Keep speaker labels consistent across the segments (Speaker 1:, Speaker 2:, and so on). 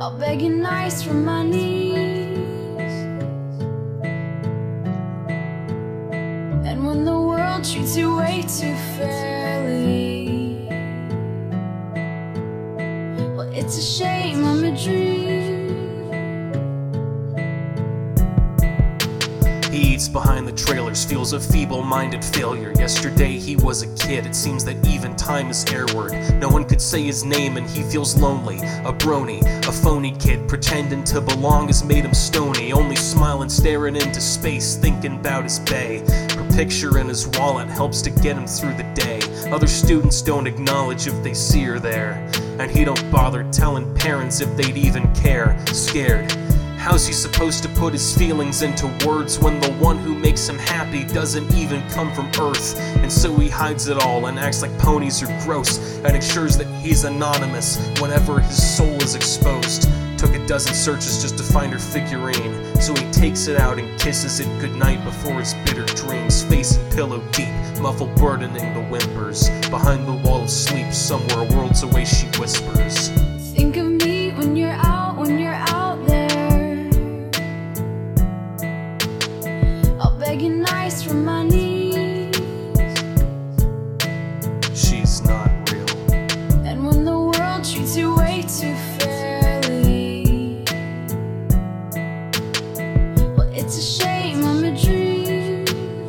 Speaker 1: I'll beg you nice from my knees. And when the world treats you way too fairly, well, it's a shame I'm a dream.
Speaker 2: He eats behind the trailers, feels a feeble-minded failure. Yesterday he was a kid, it seems that even time is airward. No one could say his name and he feels lonely. A brony, a phony kid, pretending to belong has made him stony. Only smiling, staring into space, thinking about his bay. Her picture in his wallet helps to get him through the day. Other students don't acknowledge if they see her there, and he don't bother telling parents if they'd even care. Scared. How's he supposed to put his feelings into words when the one who makes him happy doesn't even come from Earth? And so he hides it all and acts like ponies are gross, and ensures that he's anonymous whenever his soul is exposed. Took a dozen searches just to find her figurine, so he takes it out and kisses it goodnight before his bitter dreams. Face and pillow deep, muffled burdening the whimpers. Behind the wall of sleep, somewhere worlds away she whispers,
Speaker 1: Think of me when you're out there. I'll beg you nice from my knees.
Speaker 2: she's not real.
Speaker 1: And when the world treats you way too fairly, well, it's a shame I'm a dream.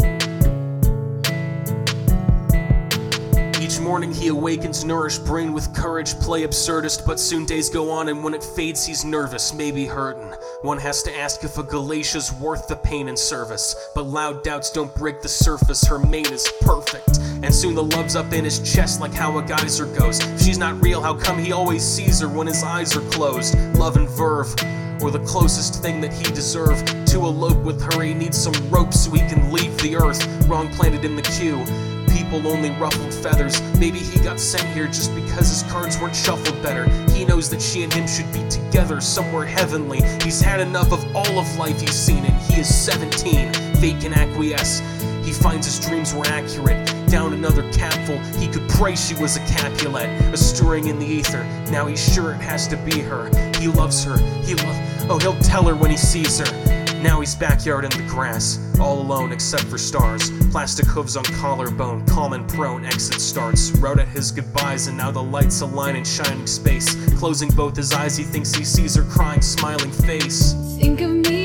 Speaker 2: Each morning he awakens, nourished brain with courage, play absurdist, but soon days go on and when it fades he's nervous, maybe hurtin'. One has to ask if a Galatia's worth the pain and service, but loud doubts don't break the surface, her mate is perfect. And soon the love's up in his chest like how a geyser goes. If she's not real, how come he always sees her when his eyes are closed? Love and verve, or the closest thing that he deserved. To elope with her he needs some rope so he can leave the earth. Wrong planet in the queue, people only ruffled feathers. Maybe he got sent here just because his cards weren't shuffled better. He knows that she and him should be together somewhere heavenly. He's had enough of all of life he's seen, and he is 17, fake and acquiesce. He finds his dreams were accurate. Down another capful, he could pray she was a Capulet, a stirring in the ether. Now he's sure it has to be her. He loves her, he'll tell her when he sees her. Now he's backyard in the grass, all alone except for stars. Plastic hooves on collarbone, calm and prone, exit starts. Wrote at his goodbyes and now the lights align in shining space. Closing both his eyes, he thinks he sees her crying, smiling face.
Speaker 1: Think of me